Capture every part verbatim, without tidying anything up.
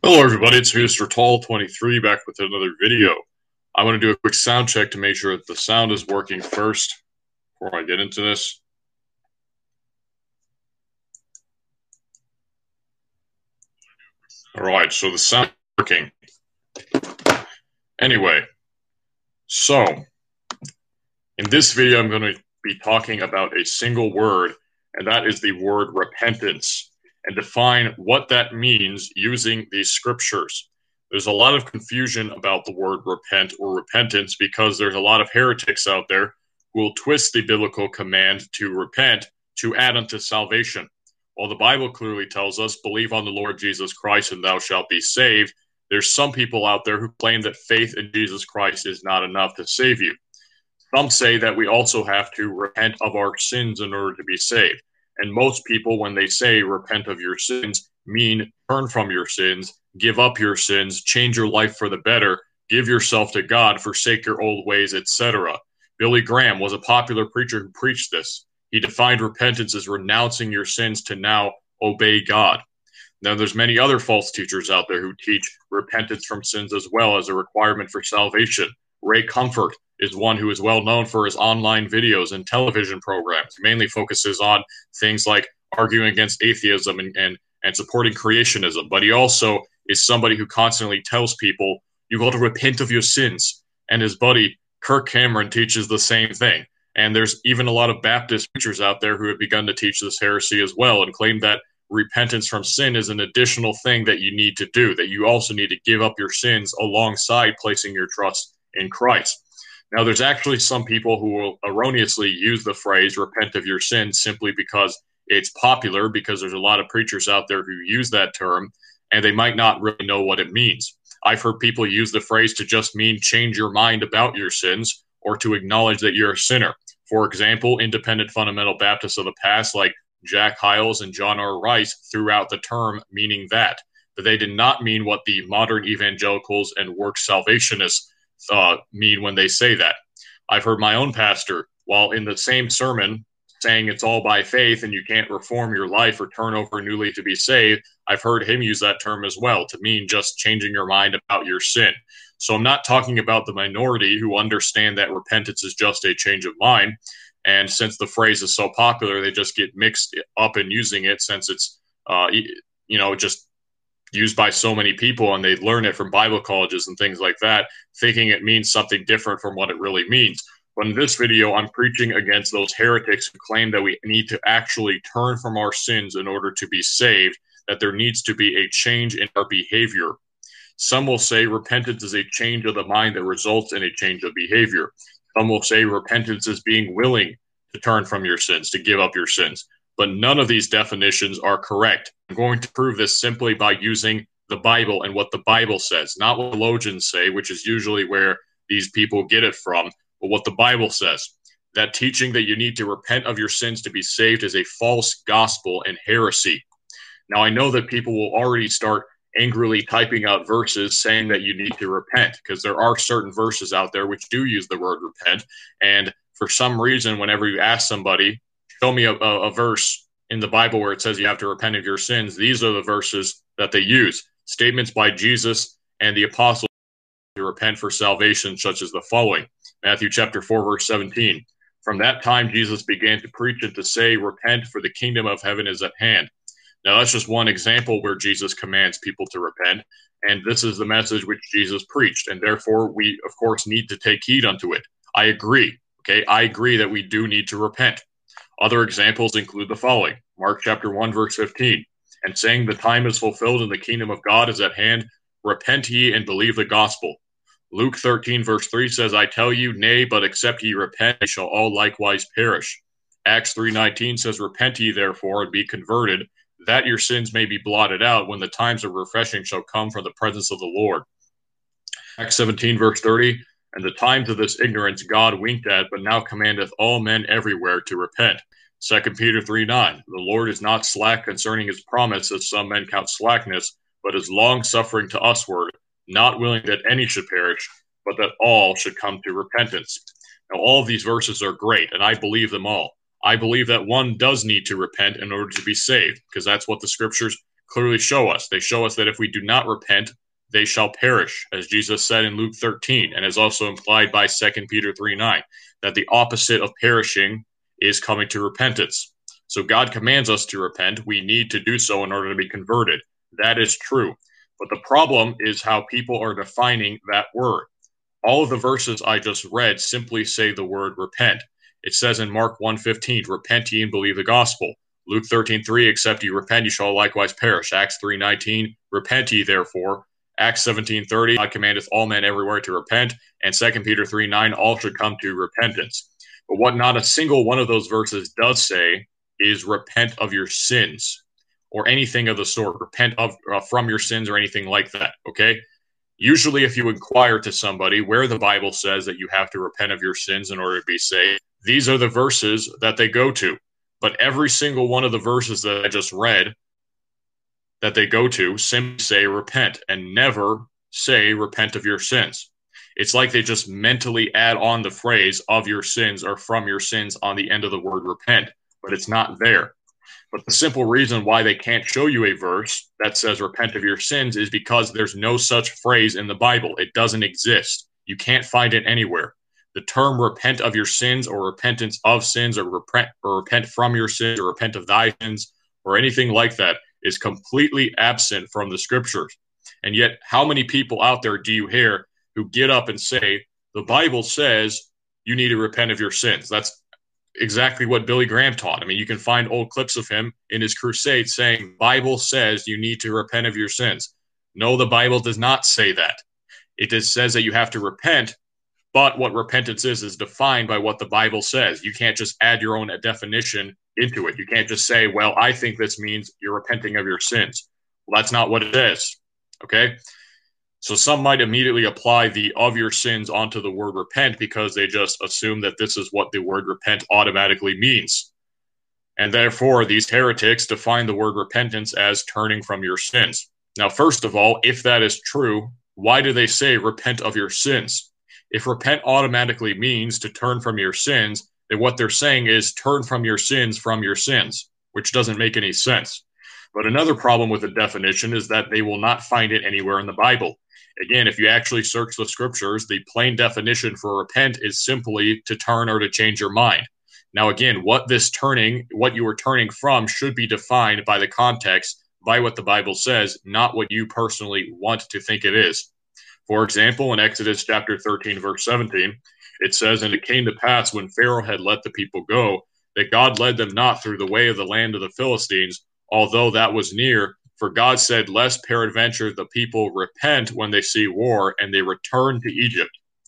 Hello everybody, it's Mister Tall twenty-three back with another video. I want to do a quick sound check to make sure that the sound is working first before I get into this. Alright, so the sound is working. Anyway, so in this video I'm going to be talking about a single word, and that is the word repentance, and define what that means using these scriptures. There's a lot of confusion about the word repent or repentance because there's a lot of heretics out there who will twist the biblical command to repent to add unto salvation. While the Bible clearly tells us, believe on the Lord Jesus Christ and thou shalt be saved, there's some people out there who claim that faith in Jesus Christ is not enough to save you. Some say that we also have to repent of our sins in order to be saved. And most people, when they say repent of your sins, mean turn from your sins, give up your sins, change your life for the better, give yourself to God, forsake your old ways, et cetera. Billy Graham was a popular preacher who preached this. He defined repentance as renouncing your sins to now obey God. Now, there's many other false teachers out there who teach repentance from sins as well as a requirement for salvation. Ray Comfort is one who is well known for his online videos and television programs. He mainly focuses on things like arguing against atheism and, and, and supporting creationism. But he also is somebody who constantly tells people, you got to repent of your sins. And his buddy, Kirk Cameron, teaches the same thing. And there's even a lot of Baptist preachers out there who have begun to teach this heresy as well and claim that repentance from sin is an additional thing that you need to do, that you also need to give up your sins alongside placing your trust in Christ. Now, there's actually some people who will erroneously use the phrase repent of your sins simply because it's popular, because there's a lot of preachers out there who use that term, and they might not really know what it means. I've heard people use the phrase to just mean change your mind about your sins or to acknowledge that you're a sinner. For example, independent fundamental Baptists of the past, like Jack Hyles and John R. Rice, threw out the term meaning that, but they did not mean what the modern evangelicals and works salvationists Uh, mean when they say that. I've heard my own pastor, while in the same sermon saying it's all by faith and you can't reform your life or turn over newly to be saved, I've heard him use that term as well to mean just changing your mind about your sin. So I'm not talking about the minority who understand that repentance is just a change of mind. And since the phrase is so popular, they just get mixed up in using it since it's, uh, you know, just used by so many people, and they learn it from Bible colleges and things like that, thinking it means something different from what it really means. But in this video, I'm preaching against those heretics who claim that we need to actually turn from our sins in order to be saved, that there needs to be a change in our behavior. Some will say repentance is a change of the mind that results in a change of behavior. Some will say repentance is being willing to turn from your sins, to give up your sins. But none of these definitions are correct. I'm going to prove this simply by using the Bible and what the Bible says, not what theologians say, which is usually where these people get it from, but what the Bible says. That teaching that you need to repent of your sins to be saved is a false gospel and heresy. Now, I know that people will already start angrily typing out verses saying that you need to repent, because there are certain verses out there which do use the word repent, and for some reason, whenever you ask somebody, show me a, a, a verse in the Bible where it says you have to repent of your sins, these are the verses that they use. Statements by Jesus and the apostles to repent for salvation, such as the following. Matthew chapter four, verse seventeen. From that time, Jesus began to preach and to say, repent, for the kingdom of heaven is at hand. Now, that's just one example where Jesus commands people to repent, and this is the message which Jesus preached, and therefore we, of course, need to take heed unto it. I agree, okay? I agree that we do need to repent. Other examples include the following. Mark chapter one, verse fifteen. And saying the time is fulfilled and the kingdom of God is at hand, repent ye and believe the gospel. Luke thirteen, verse three says, I tell you, nay, but except ye repent, ye shall all likewise perish. Acts three nineteen says, repent ye therefore and be converted, that your sins may be blotted out when the times of refreshing shall come from the presence of the Lord. Acts seventeen, verse thirty. And the times of this ignorance God winked at, but now commandeth all men everywhere to repent. Second Peter three nine. The Lord is not slack concerning his promise, as some men count slackness, but is long-suffering to usward, not willing that any should perish, but that all should come to repentance. Now, all of these verses are great, and I believe them all. I believe that one does need to repent in order to be saved, because that's what the scriptures clearly show us. They show us that if we do not repent, they shall perish, as Jesus said in Luke thirteen, and is also implied by Second Peter three nine, that the opposite of perishing is coming to repentance. So God commands us to repent. We need to do so in order to be converted. That is true. But the problem is how people are defining that word. All of the verses I just read simply say the word repent. It says in Mark one fifteen, repent ye and believe the gospel. Luke thirteen three, except ye repent, ye shall likewise perish. Acts three nineteen, repent ye therefore. Acts seventeen thirty, God commandeth all men everywhere to repent. And Second Peter three nine, all should come to repentance. But what not a single one of those verses does say is repent of your sins or anything of the sort. Repent of uh, from your sins or anything like that, okay? Usually if you inquire to somebody where the Bible says that you have to repent of your sins in order to be saved, these are the verses that they go to. But every single one of the verses that I just read that they go to simply say repent and never say repent of your sins. It's like they just mentally add on the phrase of your sins or from your sins on the end of the word repent, but it's not there. But the simple reason why they can't show you a verse that says repent of your sins is because there's no such phrase in the Bible. It doesn't exist. You can't find it anywhere. The term repent of your sins or repentance of sins or repent, or repent from your sins or repent of thy sins or anything like that is completely absent from the scriptures. And yet, how many people out there do you hear who get up and say, the Bible says you need to repent of your sins? That's exactly what Billy Graham taught. I mean, you can find old clips of him in his crusade saying, Bible says you need to repent of your sins. No, the Bible does not say that. It just says that you have to repent, but what repentance is is defined by what the Bible says. You can't just add your own definition into it. You can't just say, well, I think this means you're repenting of your sins. Well, that's not what it is, okay? So some might immediately apply the of your sins onto the word repent because they just assume that this is what the word repent automatically means. And therefore, these heretics define the word repentance as turning from your sins. Now, first of all, if that is true, why do they say repent of your sins? If repent automatically means to turn from your sins, then what they're saying is turn from your sins from your sins, which doesn't make any sense. But another problem with the definition is that they will not find it anywhere in the Bible. Again, if you actually search the scriptures, the plain definition for repent is simply to turn or to change your mind. Now, again, what this turning, what you are turning from should be defined by the context, by what the Bible says, not what you personally want to think it is. For example, in Exodus chapter thirteen, verse seventeen, it says, and it came to pass when Pharaoh had let the people go, that God led them not through the way of the land of the Philistines, although that was near. For God said, lest peradventure the people repent when they see war, and they return to Egypt.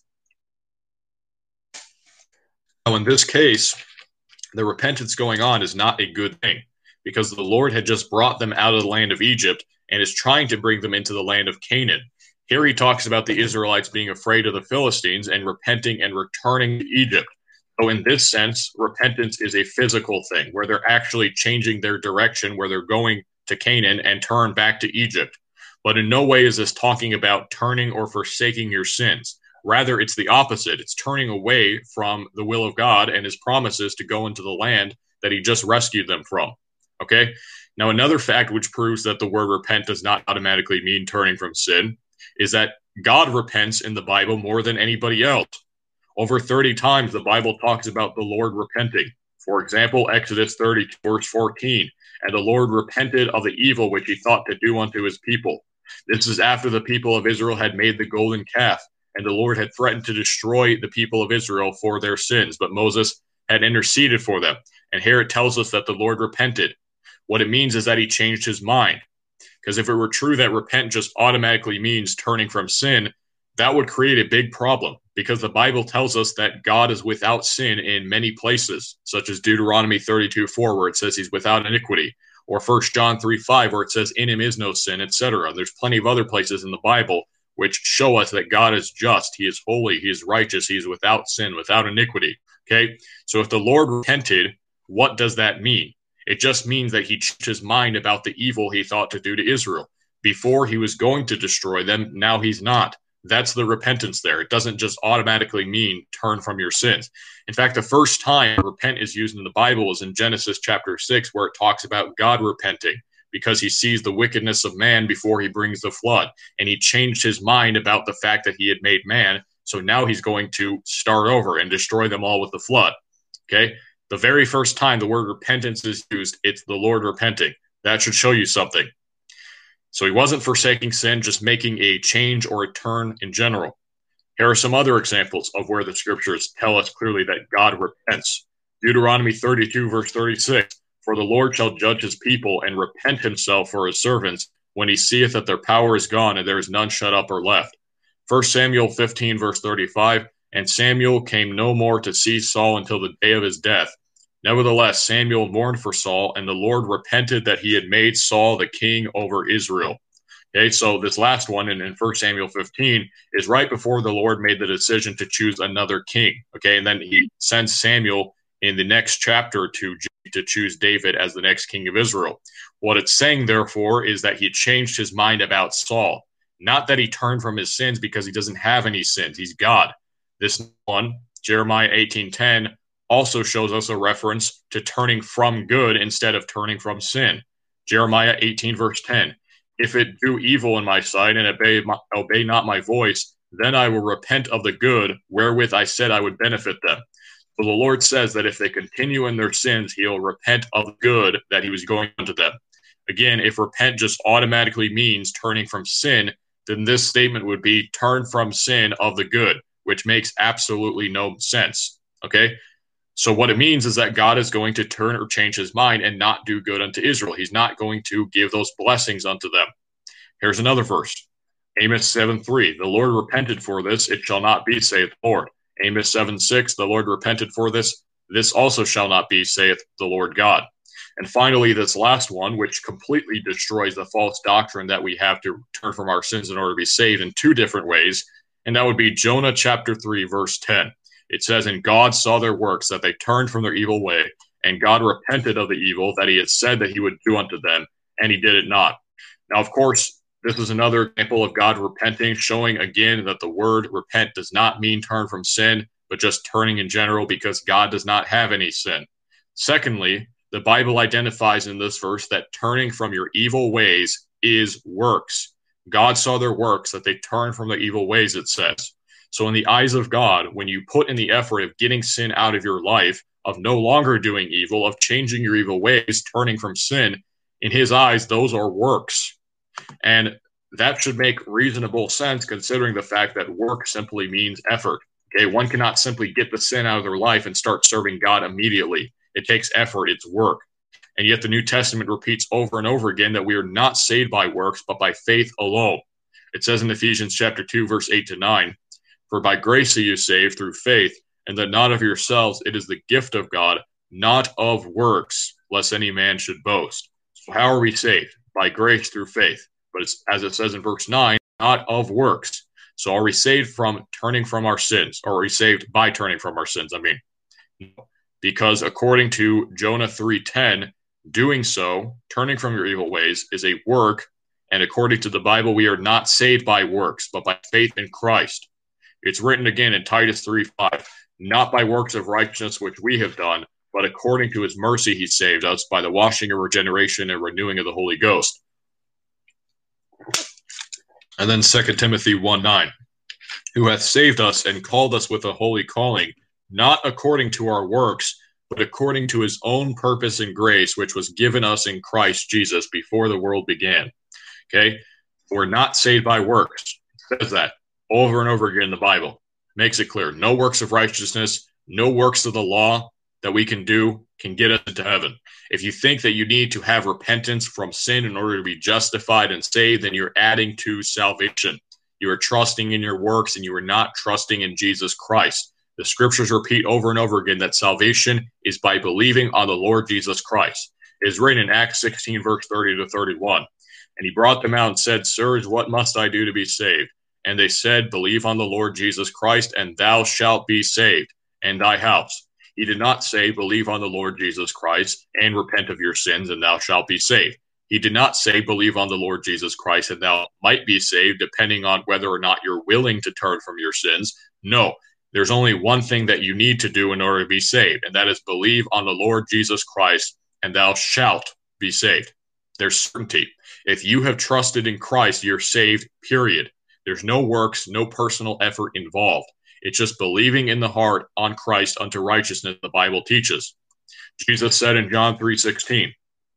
Now, in this case, the repentance going on is not a good thing, because the Lord had just brought them out of the land of Egypt and is trying to bring them into the land of Canaan. Here he talks about the Israelites being afraid of the Philistines and repenting and returning to Egypt. So in this sense, repentance is a physical thing, where they're actually changing their direction, where they're going to Canaan and turn back to Egypt. But in no way is this talking about turning or forsaking your sins. Rather, it's the opposite. It's turning away from the will of God and his promises to go into the land that he just rescued them from. Okay? Now, another fact which proves that the word repent does not automatically mean turning from sin is that God repents in the Bible more than anybody else. Over thirty times, the Bible talks about the Lord repenting. For example, Exodus thirty, verse fourteen, and the Lord repented of the evil which he thought to do unto his people. This is after the people of Israel had made the golden calf, and the Lord had threatened to destroy the people of Israel for their sins, but Moses had interceded for them. And here it tells us that the Lord repented. What it means is that he changed his mind. Because if it were true that repent just automatically means turning from sin, that would create a big problem, because the Bible tells us that God is without sin in many places, such as Deuteronomy thirty-two four, where it says he's without iniquity, or First John three five, where it says in him is no sin, et cetera. There's plenty of other places in the Bible which show us that God is just, he is holy, he is righteous, he is without sin, without iniquity. Okay? So if the Lord repented, what does that mean? It just means that he changed his mind about the evil he thought to do to Israel. Before he was going to destroy them, now he's not. That's the repentance there. It doesn't just automatically mean turn from your sins. In fact, the first time repent is used in the Bible is in Genesis chapter six, where it talks about God repenting. because he sees the wickedness of man before he brings the flood. And he changed his mind about the fact that he had made man. So now he's going to start over and destroy them all with the flood. Okay? The very first time the word repentance is used, it's the Lord repenting. That should show you something. So he wasn't forsaking sin, just making a change or a turn in general. Here are some other examples of where the scriptures tell us clearly that God repents. Deuteronomy thirty-two, verse thirty-six, for the Lord shall judge his people and repent himself for his servants when he seeth that their power is gone and there is none shut up or left. First Samuel fifteen, verse thirty-five, and Samuel came no more to see Saul until the day of his death. Nevertheless, Samuel mourned for Saul, and the Lord repented that he had made Saul the king over Israel. Okay, so this last one in, in First Samuel fifteen is right before the Lord made the decision to choose another king. Okay, and then he sends Samuel in the next chapter to, to choose David as the next king of Israel. What it's saying, therefore, is that he changed his mind about Saul. Not that he turned from his sins because he doesn't have any sins. He's God. This one, Jeremiah eighteen ten, also shows us a reference to turning from good instead of turning from sin. Jeremiah eighteen, verse ten, if it do evil in my sight and obey, my, obey not my voice, then I will repent of the good wherewith I said I would benefit them. So the Lord says that if they continue in their sins, he'll repent of the good that he was going unto them. Again, if repent just automatically means turning from sin, then this statement would be turn from sin of the good, which makes absolutely no sense. Okay? So what it means is that God is going to turn or change his mind and not do good unto Israel. He's not going to give those blessings unto them. Here's another verse. Amos seven three, the Lord repented for this, it shall not be, saith the Lord. Amos seven six, the Lord repented for this, this also shall not be, saith the Lord God. And finally, this last one, which completely destroys the false doctrine that we have to turn from our sins in order to be saved in two different ways, and that would be Jonah chapter three, verse ten. It says, and God saw their works, that they turned from their evil way, and God repented of the evil that he had said that he would do unto them, and he did it not. Now, of course, this is another example of God repenting, showing again that the word repent does not mean turn from sin, but just turning in general, because God does not have any sin. Secondly, the Bible identifies in this verse that turning from your evil ways is works. God saw their works, that they turned from their evil ways, it says. So in the eyes of God, when you put in the effort of getting sin out of your life, of no longer doing evil, of changing your evil ways, turning from sin, in his eyes, those are works. And that should make reasonable sense considering the fact that work simply means effort. Okay, one cannot simply get the sin out of their life and start serving God immediately. It takes effort, it's work. And yet the New Testament repeats over and over again that we are not saved by works, but by faith alone. It says in Ephesians chapter two, verse eight to nine, for by grace are you saved through faith, and that not of yourselves, it is the gift of God, not of works, lest any man should boast. So how are we saved? By grace through faith. But it's, as it says in verse nine, not of works. So are we saved from turning from our sins? Or are we saved by turning from our sins, I mean? Because according to Jonah three ten, doing so, turning from your evil ways, is a work, and according to the Bible, we are not saved by works, but by faith in Christ. It's written again in Titus three five, not by works of righteousness which we have done, but according to his mercy he saved us by the washing of regeneration and renewing of the Holy Ghost. And then Second Timothy one nine, who hath saved us and called us with a holy calling, not according to our works, but according to his own purpose and grace, which was given us in Christ Jesus before the world began. Okay? We're not saved by works. It says that over and over again in the Bible. Makes it clear. No works of righteousness, no works of the law that we can do can get us into heaven. If you think that you need to have repentance from sin in order to be justified and saved, then you're adding to salvation. You are trusting in your works and you are not trusting in Jesus Christ. The scriptures repeat over and over again that salvation is by believing on the Lord Jesus Christ. It is written in Acts sixteen, verse thirty to thirty-one. And he brought them out and said, sirs, what must I do to be saved? And they said, believe on the Lord Jesus Christ, and thou shalt be saved, and thy house. He did not say, believe on the Lord Jesus Christ, and repent of your sins, and thou shalt be saved. He did not say, believe on the Lord Jesus Christ, and thou might be saved, depending on whether or not you're willing to turn from your sins. No, there's only one thing that you need to do in order to be saved, and that is believe on the Lord Jesus Christ, and thou shalt be saved. There's certainty. If you have trusted in Christ, you're saved, period. There's no works, no personal effort involved. It's just believing in the heart on Christ unto righteousness, the Bible teaches. Jesus said in John three sixteen,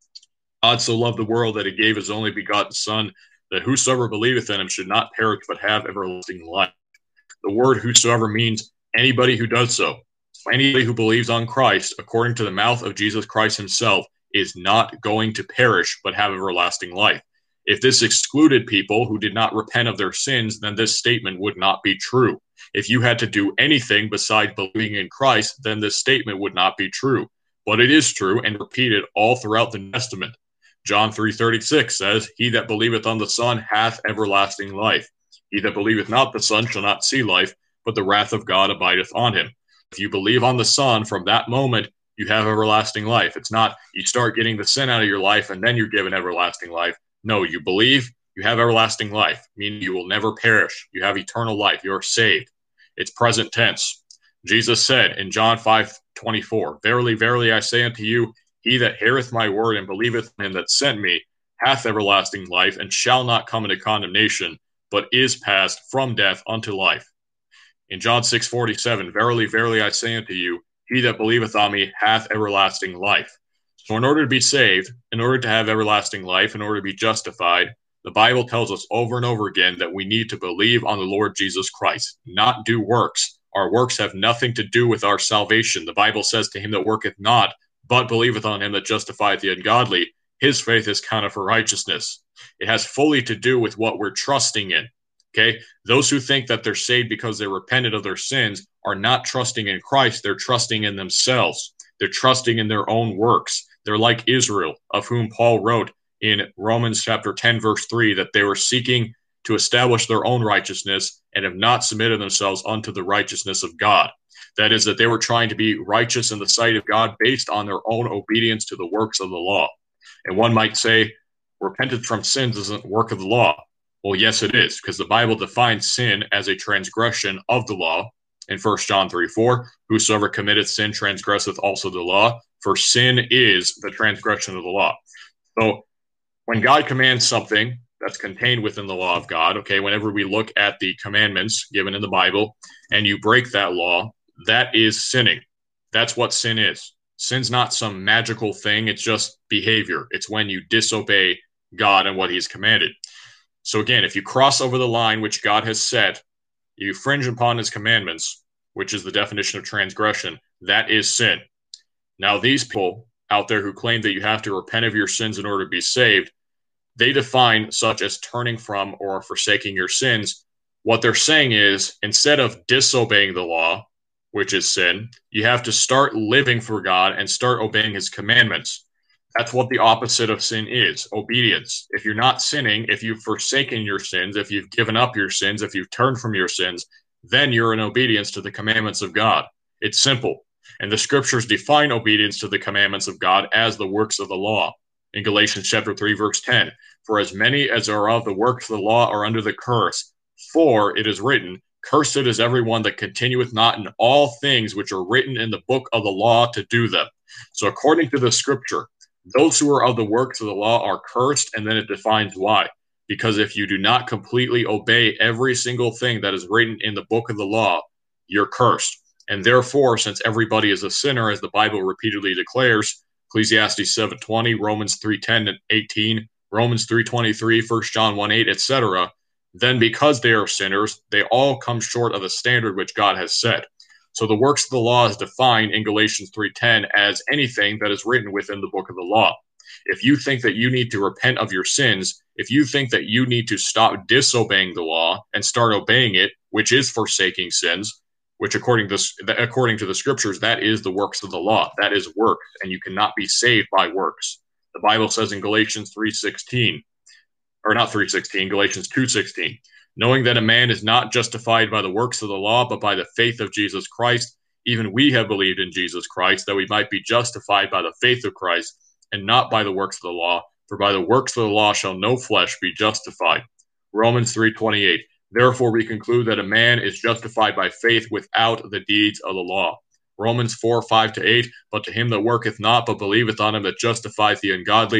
God so loved the world that he gave his only begotten Son, that whosoever believeth in him should not perish but have everlasting life. The word whosoever means anybody who does so. Anybody who believes on Christ, according to the mouth of Jesus Christ himself, is not going to perish but have everlasting life. If this excluded people who did not repent of their sins, then this statement would not be true. If you had to do anything besides believing in Christ, then this statement would not be true. But it is true and repeated all throughout the New Testament. John three thirty-six says, He that believeth on the Son hath everlasting life. He that believeth not the Son shall not see life, but the wrath of God abideth on him. If you believe on the Son, from that moment, you have everlasting life. It's not you start getting the sin out of your life and then you're given everlasting life. No, you believe, you have everlasting life, meaning you will never perish. You have eternal life. You're saved. It's present tense. Jesus said in John five twenty-four, Verily, verily, I say unto you, he that heareth my word and believeth him that sent me hath everlasting life, and shall not come into condemnation, but is passed from death unto life. In John six forty-seven, Verily, verily, I say unto you, he that believeth on me hath everlasting life. So in order to be saved, in order to have everlasting life, in order to be justified, the Bible tells us over and over again that we need to believe on the Lord Jesus Christ, not do works. Our works have nothing to do with our salvation. The Bible says, To him that worketh not, but believeth on him that justifieth the ungodly, his faith is counted for righteousness. It has fully to do with what we're trusting in. Okay? Those who think that they're saved because they repented of their sins are not trusting in Christ. They're trusting in themselves. They're trusting in their own works. They're like Israel, of whom Paul wrote in Romans chapter ten, verse three, that they were seeking to establish their own righteousness and have not submitted themselves unto the righteousness of God. That is, that they were trying to be righteous in the sight of God based on their own obedience to the works of the law. And one might say, repentance from sins isn't work of the law. Well, yes, it is, because the Bible defines sin as a transgression of the law. In First John three four, whosoever committeth sin transgresseth also the law, for sin is the transgression of the law. So when God commands something that's contained within the law of God, okay, whenever we look at the commandments given in the Bible and you break that law, that is sinning. That's what sin is. Sin's not some magical thing. It's just behavior. It's when you disobey God and what he's commanded. So again, if you cross over the line which God has set, you infringe upon his commandments, which is the definition of transgression, that is sin. Now, these people out there who claim that you have to repent of your sins in order to be saved, they define such as turning from or forsaking your sins. What they're saying is, instead of disobeying the law, which is sin, you have to start living for God and start obeying his commandments. That's what the opposite of sin is, obedience. If you're not sinning, if you've forsaken your sins, if you've given up your sins, if you've turned from your sins, then you're in obedience to the commandments of God. It's simple. And the scriptures define obedience to the commandments of God as the works of the law. In Galatians chapter three, verse ten, For as many as are of the works of the law are under the curse, for it is written, Cursed is everyone that continueth not in all things which are written in the book of the law to do them. So according to the scripture, those who are of the works of the law are cursed, and then it defines why. Because if you do not completely obey every single thing that is written in the book of the law, you're cursed. And therefore, since everybody is a sinner, as the Bible repeatedly declares, Ecclesiastes seven twenty, Romans three ten and eighteen, Romans three twenty-three, First John one eight, et cetera, then because they are sinners, they all come short of the standard which God has set. So the works of the law is defined in Galatians three ten as anything that is written within the book of the law. If you think that you need to repent of your sins, if you think that you need to stop disobeying the law and start obeying it, which is forsaking sins, which according to, according to the scriptures, that is the works of the law. That is works, and you cannot be saved by works. The Bible says in Galatians three sixteen, or not three sixteen, Galatians two sixteen, knowing that a man is not justified by the works of the law, but by the faith of Jesus Christ, even we have believed in Jesus Christ, that we might be justified by the faith of Christ, and not by the works of the law, for by the works of the law shall no flesh be justified. Romans three twenty-eight, therefore we conclude that a man is justified by faith without the deeds of the law. Romans four five to eight, but to him that worketh not, but believeth on him that justifieth the ungodly,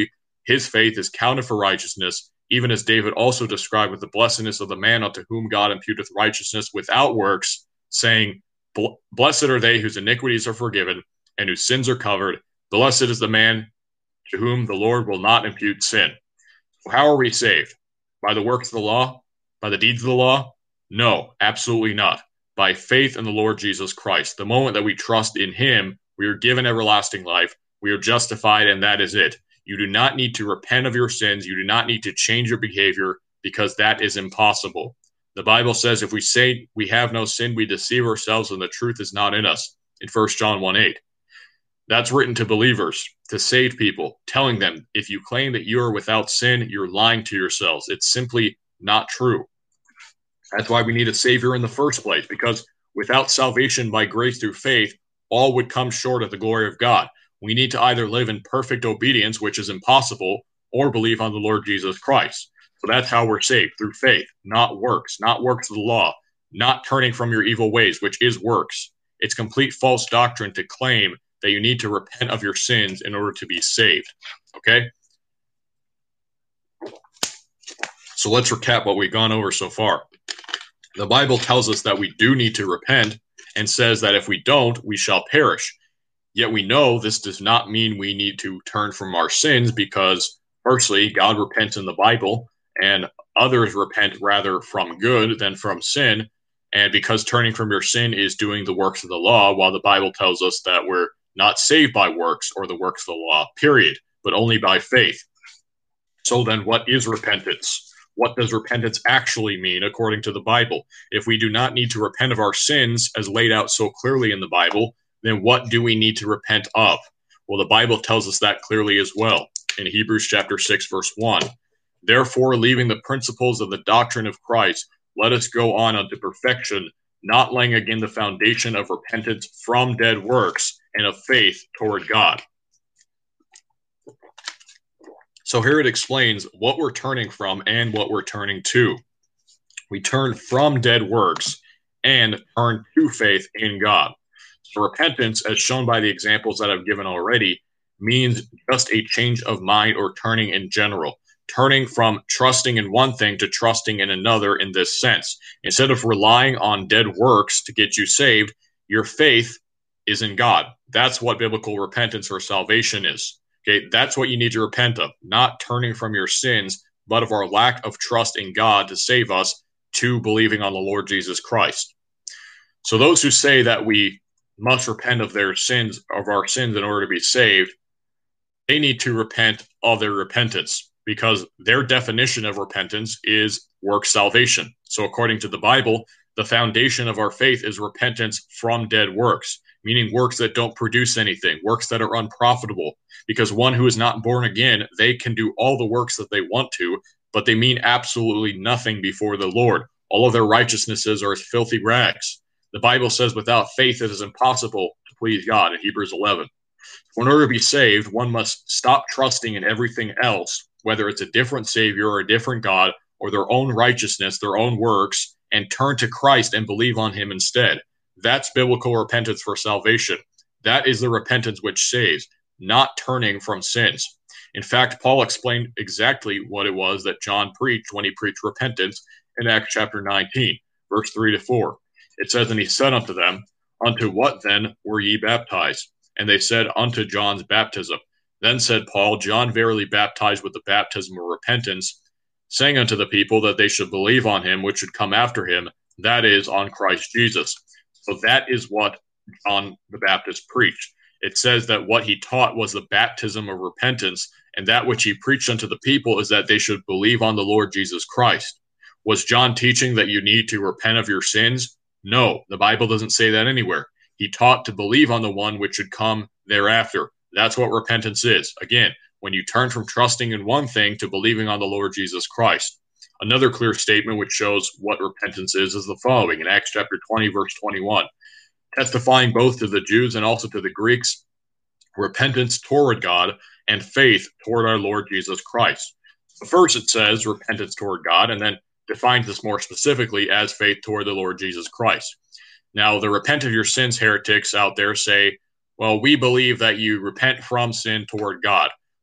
his faith is counted for righteousness, even as David also described with the blessedness of the man unto whom God imputeth righteousness without works, saying, Blessed are they whose iniquities are forgiven and whose sins are covered. Blessed is the man to whom the Lord will not impute sin. So how are we saved? By the works of the law? By the deeds of the law? No, absolutely not. By faith in the Lord Jesus Christ. The moment that we trust in him, we are given everlasting life. We are justified, and that is it. You do not need to repent of your sins. You do not need to change your behavior, because that is impossible. The Bible says if we say we have no sin, we deceive ourselves and the truth is not in us, in First John one eight. That's written to believers, to save people, telling them if you claim that you are without sin, you're lying to yourselves. It's simply not true. That's why we need a Savior in the first place, because without salvation by grace through faith, all would come short of the glory of God. We need to either live in perfect obedience, which is impossible, or believe on the Lord Jesus Christ. So that's how we're saved, through faith, not works, not works of the law, not turning from your evil ways, which is works. It's complete false doctrine to claim that you need to repent of your sins in order to be saved. Okay? So let's recap what we've gone over so far. The Bible tells us that we do need to repent and says that if we don't, we shall perish. Yet we know this does not mean we need to turn from our sins, because firstly, God repents in the Bible, and others repent rather from good than from sin. And because turning from your sin is doing the works of the law, while the Bible tells us that we're not saved by works or the works of the law, period, but only by faith. So then what is repentance? What does repentance actually mean according to the Bible? If we do not need to repent of our sins as laid out so clearly in the Bible, then what do we need to repent of? Well, the Bible tells us that clearly as well in Hebrews chapter six, verse one. Therefore, leaving the principles of the doctrine of Christ, let us go on unto perfection, not laying again the foundation of repentance from dead works and of faith toward God. So here it explains what we're turning from and what we're turning to. We turn from dead works and turn to faith in God. So repentance, as shown by the examples that I've given already, means just a change of mind or turning in general. Turning from trusting in one thing to trusting in another in this sense. Instead of relying on dead works to get you saved, your faith is in God. That's what biblical repentance or salvation is. Okay, that's what you need to repent of, not turning from your sins, but of our lack of trust in God to save us, to believing on the Lord Jesus Christ. So those who say that we must repent of their sins, of our sins in order to be saved, they need to repent of their repentance, because their definition of repentance is work salvation. So according to the Bible, the foundation of our faith is repentance from dead works, meaning works that don't produce anything, works that are unprofitable, because one who is not born again, they can do all the works that they want to, but they mean absolutely nothing before the Lord. All of their righteousnesses are as filthy rags. The Bible says without faith it is impossible to please God in Hebrews eleven. In order to be saved, one must stop trusting in everything else, whether it's a different Savior or a different God or their own righteousness, their own works, and turn to Christ and believe on him instead. That's biblical repentance for salvation. That is the repentance which saves, not turning from sins. In fact, Paul explained exactly what it was that John preached when he preached repentance in Acts chapter nineteen, verse three to four. It says, And he said unto them, Unto what then were ye baptized? And they said, Unto John's baptism. Then said Paul, John verily baptized with the baptism of repentance, saying unto the people that they should believe on him which should come after him, that is, on Christ Jesus. So that is what John the Baptist preached. It says that what he taught was the baptism of repentance, and that which he preached unto the people is that they should believe on the Lord Jesus Christ. Was John teaching that you need to repent of your sins? No, the Bible doesn't say that anywhere. He taught to believe on the one which should come thereafter. That's what repentance is. Again, when you turn from trusting in one thing to believing on the Lord Jesus Christ. Another clear statement which shows what repentance is is the following in Acts chapter twenty, verse twenty-one. Testifying both to the Jews and also to the Greeks, repentance toward God and faith toward our Lord Jesus Christ. So first it says repentance toward God, and then defines this more specifically as faith toward the Lord Jesus Christ. Now, the repent of your sins heretics out there say, well, we believe that you repent from sin toward God.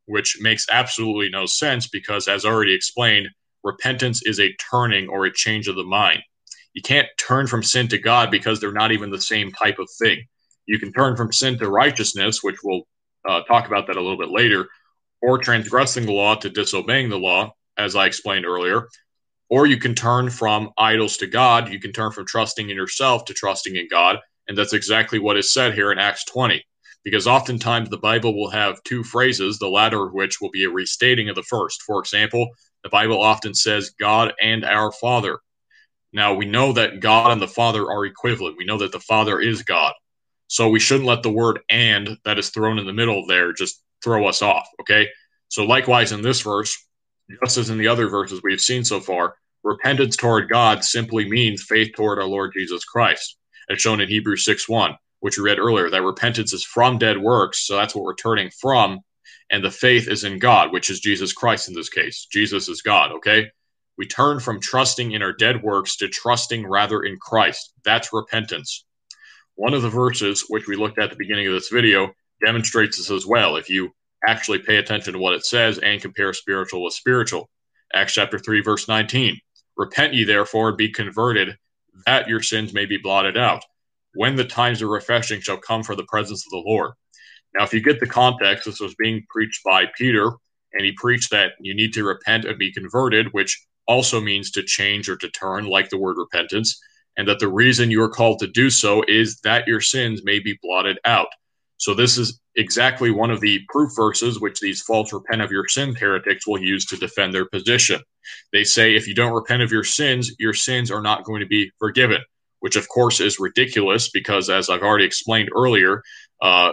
which makes absolutely no sense because, as already explained, repentance is a turning or a change of the mind. You can't turn from sin to God because they're not even the same type of thing. You can turn from sin to righteousness, which we'll uh, talk about that a little bit later, or transgressing the law to disobeying the law, as I explained earlier. Or you can turn from idols to God. You can turn from trusting in yourself to trusting in God. And that's exactly what is said here in Acts twenty. Because oftentimes the Bible will have two phrases, the latter of which will be a restating of the first. For example, the Bible often says God and our Father. Now, we know that God and the Father are equivalent. We know that the Father is God. So we shouldn't let the word and that is thrown in the middle there just throw us off, okay? So likewise in this verse, just as in the other verses we've seen so far, repentance toward God simply means faith toward our Lord Jesus Christ, as shown in Hebrews six one. Which we read earlier, that repentance is from dead works, so that's what we're turning from, and the faith is in God, which is Jesus Christ in this case. Jesus is God, okay? We turn from trusting in our dead works to trusting rather in Christ. That's repentance. One of the verses, which we looked at at the beginning of this video, demonstrates this as well, if you actually pay attention to what it says and compare spiritual with spiritual. Acts chapter three, verse nineteen. Repent ye therefore, and be converted, that your sins may be blotted out, when the times of refreshing shall come for the presence of the Lord. Now, if you get the context, this was being preached by Peter, and he preached that you need to repent and be converted, which also means to change or to turn, like the word repentance, and that the reason you are called to do so is that your sins may be blotted out. So this is exactly one of the proof verses which these false repent of your sin heretics will use to defend their position. They say if you don't repent of your sins, your sins are not going to be forgiven, which of course is ridiculous because, as I've already explained earlier, uh,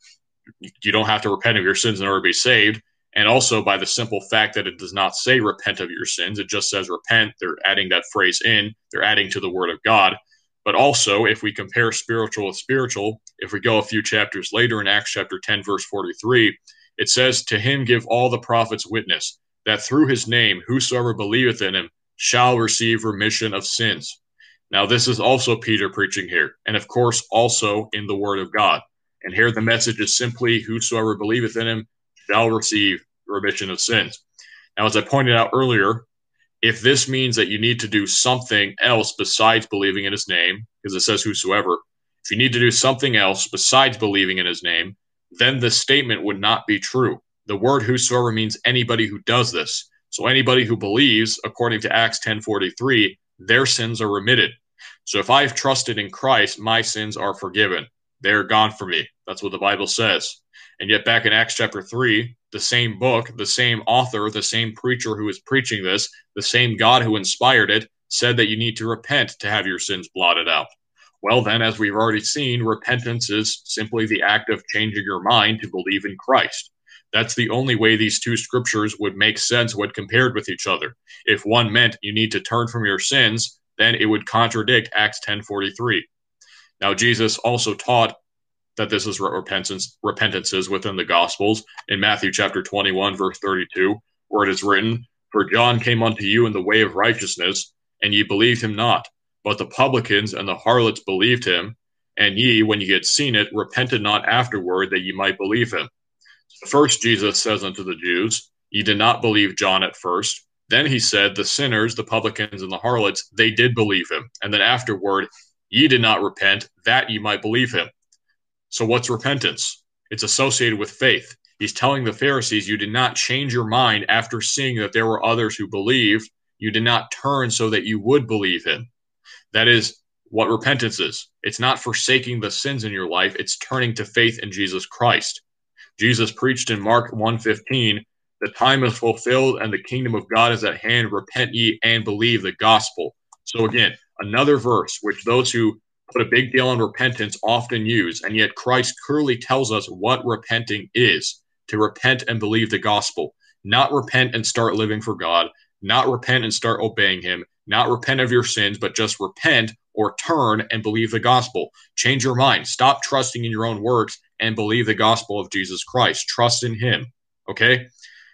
you don't have to repent of your sins in order to be saved. And also by the simple fact that it does not say repent of your sins, it just says repent. They're adding that phrase in, they're adding to the word of God. But also, if we compare spiritual with spiritual, if we go a few chapters later in Acts chapter ten, verse forty-three, it says, to him give all the prophets witness, that through his name whosoever believeth in him shall receive remission of sins. Now, this is also Peter preaching here, and of course, also in the Word of God. And here the message is simply, whosoever believeth in him shall receive remission of sins. Now, as I pointed out earlier, if this means that you need to do something else besides believing in his name, because it says whosoever, if you need to do something else besides believing in his name, then the statement would not be true. The word whosoever means anybody who does this. So anybody who believes, according to Acts ten forty-three, their sins are remitted. So if I've trusted in Christ, my sins are forgiven. They're gone from me. That's what the Bible says. And yet back in Acts chapter three, the same book, the same author, the same preacher who is preaching this, the same God who inspired it, said that you need to repent to have your sins blotted out. Well then, as we've already seen, repentance is simply the act of changing your mind to believe in Christ. That's the only way these two scriptures would make sense when compared with each other. If one meant you need to turn from your sins, then it would contradict Acts ten forty-three. Now, Jesus also taught that this is what repentance, repentance is within the Gospels in Matthew chapter twenty-one, verse thirty-two, where it is written, for John came unto you in the way of righteousness, and ye believed him not. But the publicans and the harlots believed him, and ye, when ye had seen it, repented not afterward that ye might believe him. So first Jesus says unto the Jews, ye did not believe John at first. Then he said, the sinners, the publicans, and the harlots, they did believe him. And then afterward, ye did not repent, that ye might believe him. So what's repentance? It's associated with faith. He's telling the Pharisees, you did not change your mind after seeing that there were others who believed. You did not turn so that you would believe him. That is what repentance is. It's not forsaking the sins in your life. It's turning to faith in Jesus Christ. Jesus preached in Mark one fifteen, the time is fulfilled and the kingdom of God is at hand. Repent ye and believe the gospel. So again, another verse which those who put a big deal on repentance often use, and yet Christ clearly tells us what repenting is. To repent and believe the gospel. Not repent and start living for God. Not repent and start obeying him. Not repent of your sins, but just repent or turn and believe the gospel. Change your mind. Stop trusting in your own works and believe the gospel of Jesus Christ. Trust in him. Okay?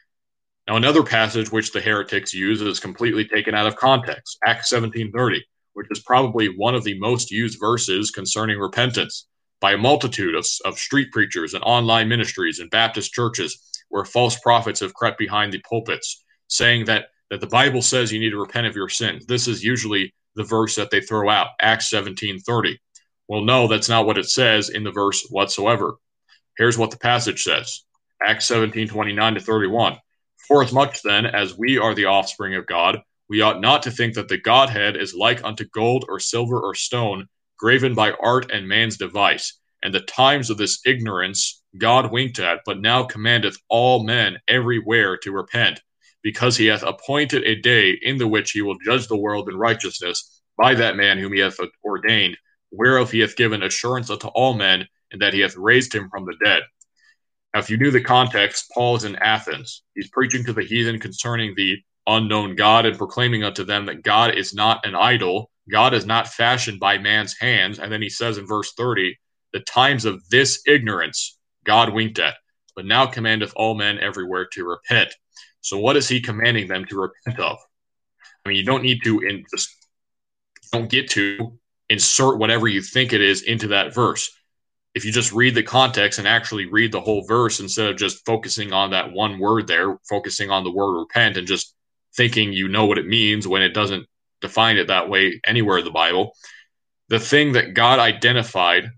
Now, another passage which the heretics use is completely taken out of context. Acts seventeen thirty, which is probably one of the most used verses concerning repentance by a multitude of, of street preachers and online ministries and Baptist churches. where false prophets have crept behind the pulpits, saying that, that the Bible says you need to repent of your sins. This is usually the verse that they throw out, Acts seventeen thirty. Well, no, that's not what it says in the verse whatsoever. Here's what the passage says, Acts seventeen twenty-nine to thirty-one. Forasmuch then as we are the offspring of God, we ought not to think that the Godhead is like unto gold or silver or stone, graven by art and man's device. And the times of this ignorance God winked at, but now commandeth all men everywhere to repent, because he hath appointed a day in the which he will judge the world in righteousness by that man whom he hath ordained, whereof he hath given assurance unto all men, and that he hath raised him from the dead. Now, if you knew the context, Paul is in Athens. He's preaching to the heathen concerning the unknown God and proclaiming unto them that God is not an idol. God is not fashioned by man's hands. And then he says in verse thirty, the times of this ignorance God winked at, but now commandeth all men everywhere to repent. So what is he commanding them to repent of? I mean, you don't need to, in, just don't get to insert whatever you think it is into that verse. If you just read the context and actually read the whole verse instead of just focusing on that one word there, focusing on the word repent and just thinking you know what it means when it doesn't define it that way anywhere in the Bible, the thing that God identified,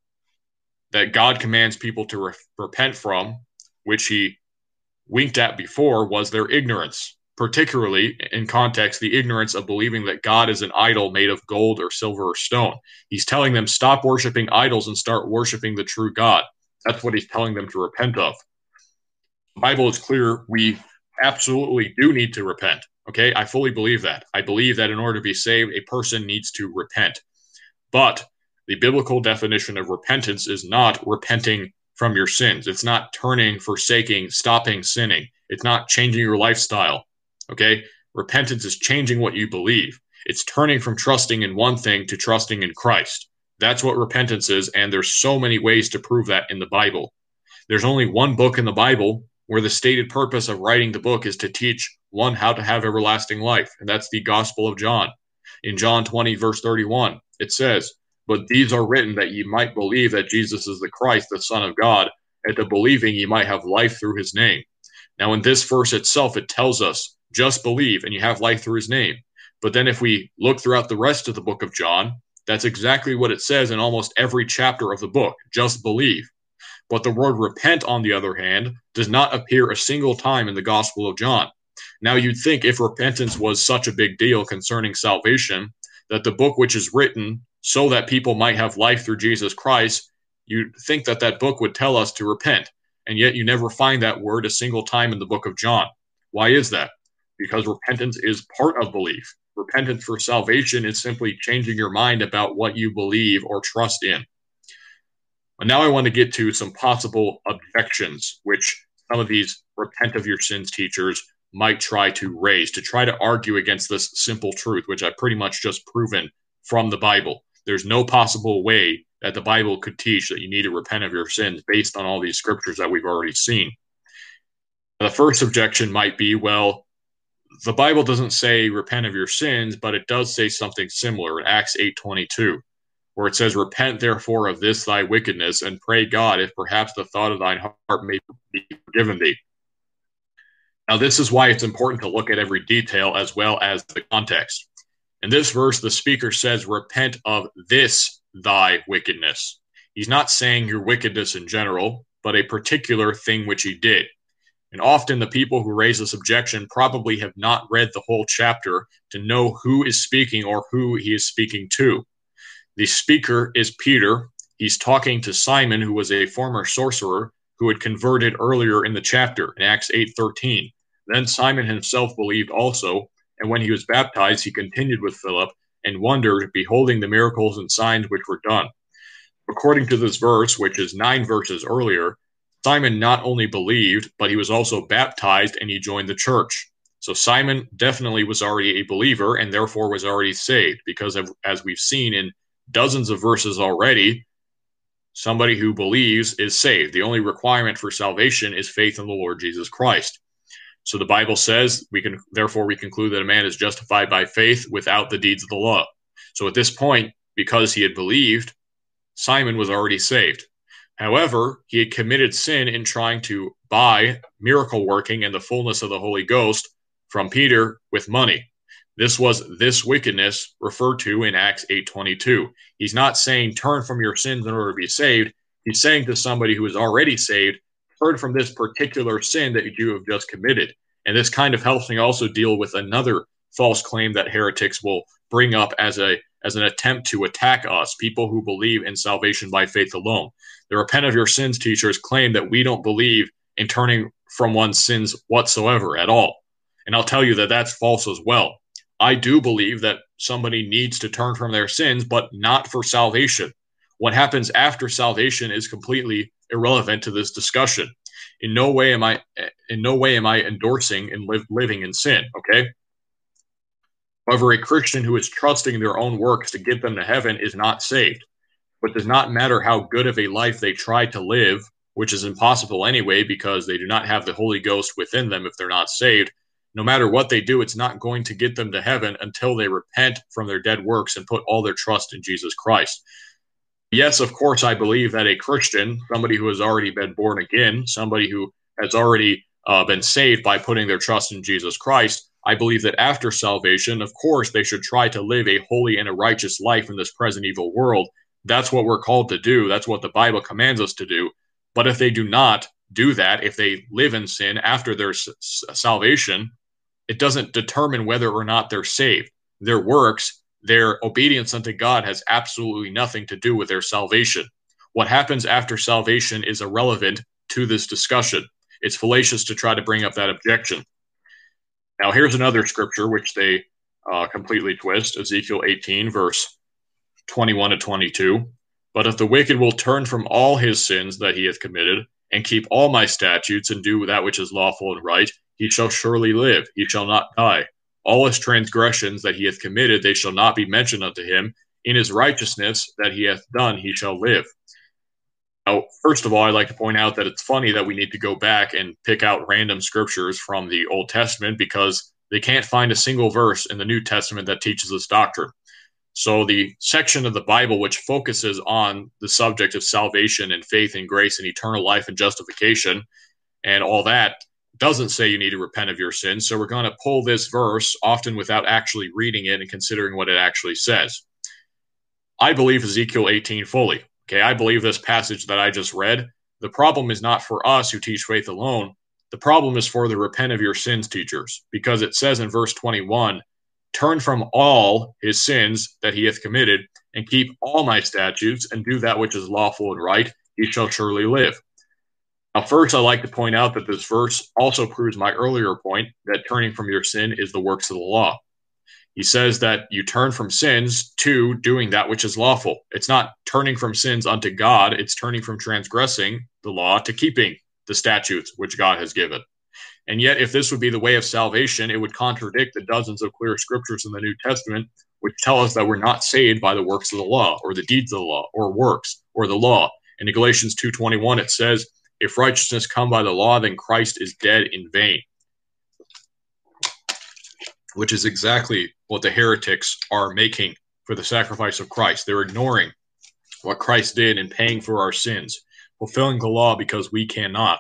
that God commands people to re- repent from, which he winked at before, was their ignorance. Particularly in context, the ignorance of believing that God is an idol made of gold or silver or stone. He's telling them, stop worshiping idols and start worshiping the true God. That's what he's telling them to repent of. The Bible is clear. We absolutely do need to repent. Okay, I fully believe that. I believe that in order to be saved, a person needs to repent. But the biblical definition of repentance is not repenting from your sins. It's not turning, forsaking, stopping sinning. It's not changing your lifestyle. Okay, repentance is changing what you believe. It's turning from trusting in one thing to trusting in Christ. That's what repentance is, and there's so many ways to prove that in the Bible. There's only one book in the Bible where the stated purpose of writing the book is to teach one how to have everlasting life, and that's the Gospel of John. In John twenty, verse thirty-one, it says, but these are written that ye might believe that Jesus is the Christ, the Son of God, and to believing ye might have life through his name. Now, in this verse itself, it tells us, just believe, and you have life through his name. But then if we look throughout the rest of the book of John, that's exactly what it says in almost every chapter of the book, just believe. But the word repent, on the other hand, does not appear a single time in the Gospel of John. Now, you'd think if repentance was such a big deal concerning salvation, that the book which is written so that people might have life through Jesus Christ, you'd think that that book would tell us to repent. And yet you never find that word a single time in the book of John. Why is that? Because repentance is part of belief. Repentance for salvation is simply changing your mind about what you believe or trust in. And now I want to get to some possible objections which some of these repent of your sins teachers might try to raise, to try to argue against this simple truth, which I've pretty much just proven from the Bible. There's no possible way that the Bible could teach that you need to repent of your sins based on all these scriptures that we've already seen. The first objection might be, well, the Bible doesn't say repent of your sins, but it does say something similar in Acts eight twenty-two, where it says, repent therefore of this thy wickedness, and pray God if perhaps the thought of thine heart may be forgiven thee. Now, this is why it's important to look at every detail as well as the context. In this verse, the speaker says, repent of this thy wickedness. He's not saying your wickedness in general, but a particular thing which he did. And often the people who raise this objection probably have not read the whole chapter to know who is speaking or who he is speaking to. The speaker is Peter. He's talking to Simon, who was a former sorcerer who had converted earlier in the chapter in Acts eight thirteen. Then Simon himself believed also, and when he was baptized, he continued with Philip and wondered, beholding the miracles and signs which were done. According to this verse, which is nine verses earlier, Simon not only believed, but he was also baptized and he joined the church. So Simon definitely was already a believer and therefore was already saved, because of, as we've seen in dozens of verses already, somebody who believes is saved. The only requirement for salvation is faith in the Lord Jesus Christ. So the Bible says, we can therefore we conclude that a man is justified by faith without the deeds of the law. So at this point, because he had believed, Simon was already saved. However, he had committed sin in trying to buy miracle working and the fullness of the Holy Ghost from Peter with money. This was this wickedness referred to in Acts eight twenty-two. He's not saying turn from your sins in order to be saved. He's saying to somebody who is already saved, turn from this particular sin that you have just committed. And this kind of helps me also deal with another false claim that heretics will bring up as a as an attempt to attack us, people who believe in salvation by faith alone. The repent of your sins teachers claim that we don't believe in turning from one's sins whatsoever at all. And I'll tell you that that's false as well. I do believe that somebody needs to turn from their sins, but not for salvation. What happens after salvation is completely irrelevant to this discussion. In no way am I, in no way am I endorsing and live, living in sin, okay? However, a Christian who is trusting their own works to get them to heaven is not saved. But does not matter how good of a life they try to live, which is impossible anyway because they do not have the Holy Ghost within them if they're not saved. No matter what they do, it's not going to get them to heaven until they repent from their dead works and put all their trust in Jesus Christ. Yes, of course, I believe that a Christian, somebody who has already been born again, somebody who has already uh, been saved by putting their trust in Jesus Christ, I believe that after salvation, of course, they should try to live a holy and a righteous life in this present evil world. That's what we're called to do. That's what the Bible commands us to do. But if they do not do that, if they live in sin after their s- salvation, it doesn't determine whether or not they're saved. Their works, their obedience unto God has absolutely nothing to do with their salvation. What happens after salvation is irrelevant to this discussion. It's fallacious to try to bring up that objection. Now, here's another scripture which they uh, completely twist, Ezekiel eighteen, verse twenty-one to twenty-two. But if the wicked will turn from all his sins that he hath committed, and keep all my statutes, and do that which is lawful and right, he shall surely live, he shall not die. All his transgressions that he hath committed, they shall not be mentioned unto him. In his righteousness that he hath done, he shall live. Now, first of all, I'd like to point out that it's funny that we need to go back and pick out random scriptures from the Old Testament because they can't find a single verse in the New Testament that teaches this doctrine. So the section of the Bible which focuses on the subject of salvation and faith and grace and eternal life and justification and all that doesn't say you need to repent of your sins. So we're going to pull this verse often without actually reading it and considering what it actually says. I believe Ezekiel eighteen fully. Okay, I believe this passage that I just read. The problem is not for us who teach faith alone. The problem is for the repent of your sins teachers, because it says in verse twenty-one, turn from all his sins that he hath committed, and keep all my statutes, and do that which is lawful and right, he shall surely live. Now, first, I'd like to point out that this verse also proves my earlier point that turning from your sin is the works of the law. He says that you turn from sins to doing that which is lawful. It's not turning from sins unto God. It's turning from transgressing the law to keeping the statutes which God has given. And yet, if this would be the way of salvation, it would contradict the dozens of clear scriptures in the New Testament which tell us that we're not saved by the works of the law or the deeds of the law or works or the law. In Galatians two twenty-one, it says, if righteousness come by the law, then Christ is dead in vain. Which is exactly what the heretics are making for the sacrifice of Christ. They're ignoring what Christ did in paying for our sins, fulfilling the law because we cannot,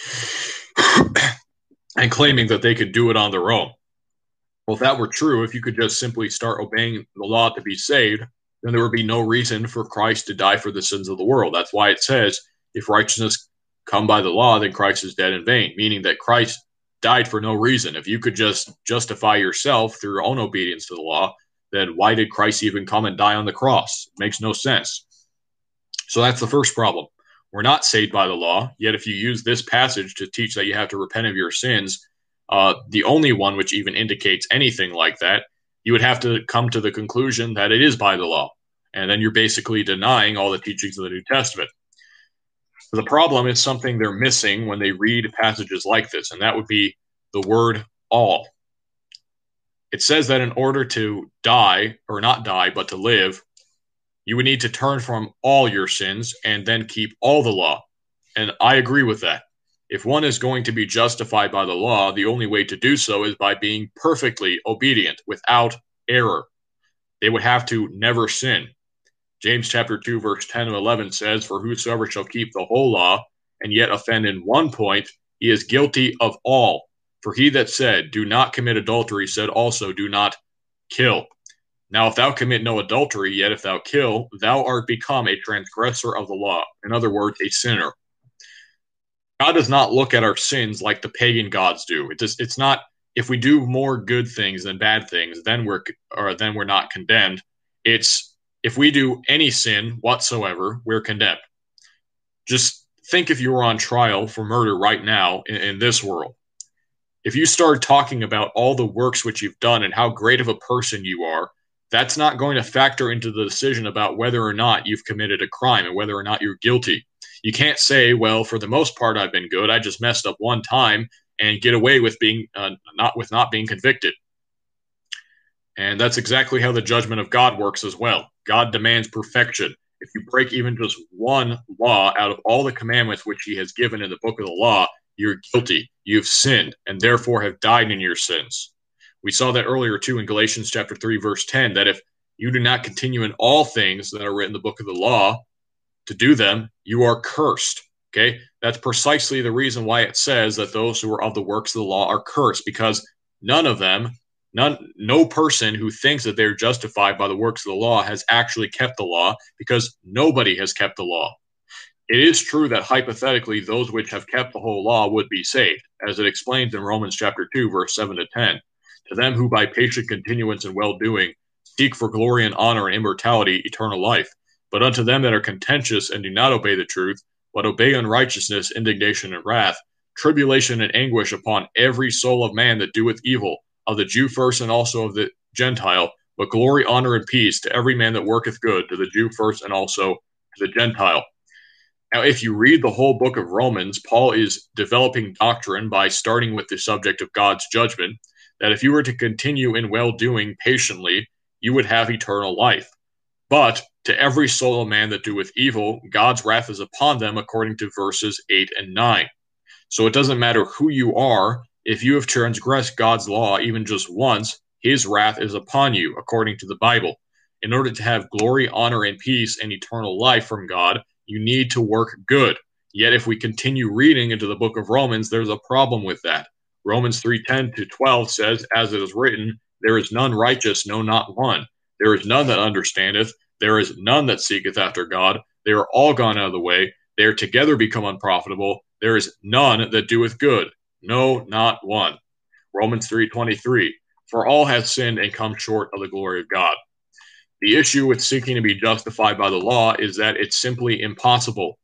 and claiming that they could do it on their own. Well, if that were true, if you could just simply start obeying the law to be saved, then there would be no reason for Christ to die for the sins of the world. That's why it says, if righteousness come by the law, then Christ is dead in vain, meaning that Christ died for no reason. If you could just justify yourself through your own obedience to the law, then why did Christ even come and die on the cross? It makes no sense. So that's the first problem. We're not saved by the law, yet if you use this passage to teach that you have to repent of your sins, uh, the only one which even indicates anything like that, you would have to come to the conclusion that it is by the law. And then you're basically denying all the teachings of the New Testament. The problem is something they're missing when they read passages like this, and that would be the word all. It says that in order to die, or not die, but to live, you would need to turn from all your sins and then keep all the law. And I agree with that. If one is going to be justified by the law, the only way to do so is by being perfectly obedient, without error. They would have to never sin. James chapter two, verse ten and eleven says, "For whosoever shall keep the whole law, and yet offend in one point, he is guilty of all. For he that said, do not commit adultery, said also, do not kill. Now if thou commit no adultery, yet if thou kill, thou art become a transgressor of the law." In other words, a sinner. God does not look at our sins like the pagan gods do. It just, it's not, if we do more good things than bad things, then we're or then we're not condemned. It's if we do any sin whatsoever, we're condemned. Just think if you were on trial for murder right now in, in this world. If you start talking about all the works which you've done and how great of a person you are, that's not going to factor into the decision about whether or not you've committed a crime and whether or not you're guilty. You can't say, well, for the most part, I've been good. I just messed up one time and get away with being uh, not with not being convicted. And that's exactly how the judgment of God works as well. God demands perfection. If you break even just one law out of all the commandments which he has given in the book of the law, you're guilty. You've sinned and therefore have died in your sins. We saw that earlier too in Galatians chapter three, verse ten, that if you do not continue in all things that are written in the book of the law to do them, you are cursed. Okay, that's precisely the reason why it says that those who are of the works of the law are cursed, because none of them, none, no person who thinks that they're justified by the works of the law has actually kept the law, because nobody has kept the law. It is true that hypothetically those which have kept the whole law would be saved, as it explains in Romans chapter two, verse seven to ten. To them who by patient continuance in well-doing seek for glory and honor and immortality, eternal life. But unto them that are contentious and do not obey the truth, but obey unrighteousness, indignation, and wrath, tribulation and anguish upon every soul of man that doeth evil, of the Jew first and also of the Gentile, but glory, honor, and peace to every man that worketh good, to the Jew first and also to the Gentile. Now, if you read the whole book of Romans, Paul is developing doctrine by starting with the subject of God's judgment, that if you were to continue in well-doing patiently, you would have eternal life. But to every soul of man that doeth evil, God's wrath is upon them, according to verses eight and nine. So it doesn't matter who you are. If you have transgressed God's law even just once, his wrath is upon you, according to the Bible. In order to have glory, honor, and peace and eternal life from God, you need to work good. Yet if we continue reading into the book of Romans, there's a problem with that. Romans three ten to twelve says, as it is written, there is none righteous, no, not one. There is none that understandeth. There is none that seeketh after God. They are all gone out of the way. They are together become unprofitable. There is none that doeth good. No, not one. Romans three twenty-three. For all have sinned and come short of the glory of God. The issue with seeking to be justified by the law is that it's simply impossible.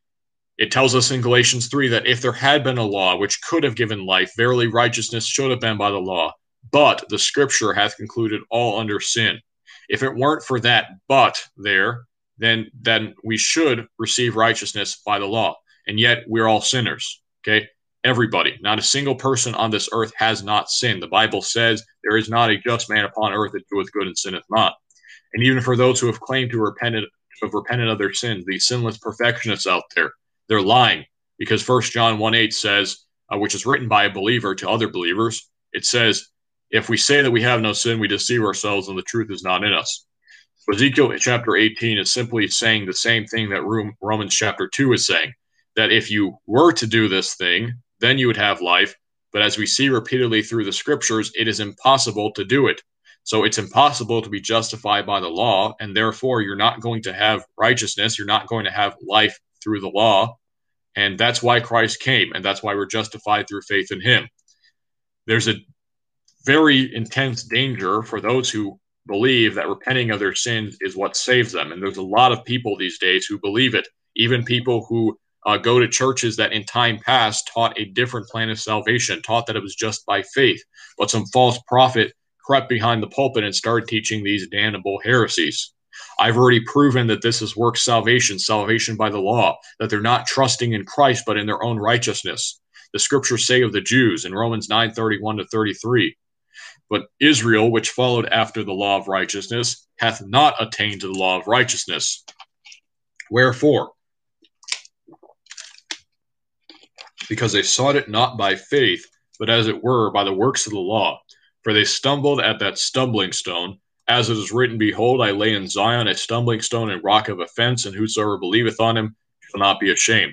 It tells us in Galatians three that if there had been a law which could have given life, verily righteousness should have been by the law. But the scripture hath concluded all under sin. If it weren't for that but there, then, then we should receive righteousness by the law. And yet we're all sinners, okay? Everybody, not a single person on this earth has not sinned. The Bible says there is not a just man upon earth that doeth good and sinneth not. And even for those who have claimed to repent, to have repented of their sins, these sinless perfectionists out there, they're lying, because First John one eight says, uh, which is written by a believer to other believers, it says, if we say that we have no sin, we deceive ourselves and the truth is not in us. So Ezekiel chapter eighteen is simply saying the same thing that Romans chapter two is saying, that if you were to do this thing, then you would have life. But as we see repeatedly through the scriptures, it is impossible to do it. So it's impossible to be justified by the law, and therefore you're not going to have righteousness. You're not going to have life through the law. And that's why Christ came, and that's why we're justified through faith in him. There's a very intense danger for those who believe that repenting of their sins is what saves them. And there's a lot of people these days who believe it, even people who uh, go to churches that in time past taught a different plan of salvation, taught that it was just by faith. But some false prophet crept behind the pulpit and started teaching these damnable heresies. I've already proven that this is work salvation, salvation by the law, that they're not trusting in Christ, but in their own righteousness. The scriptures say of the Jews in Romans nine thirty-one to thirty-three, but Israel, which followed after the law of righteousness, hath not attained to the law of righteousness. Wherefore? Because they sought it not by faith, but as it were by the works of the law. For they stumbled at that stumbling stone, As it is written, behold, I lay in Zion a stumbling stone and rock of offense, and whosoever believeth on him shall not be ashamed.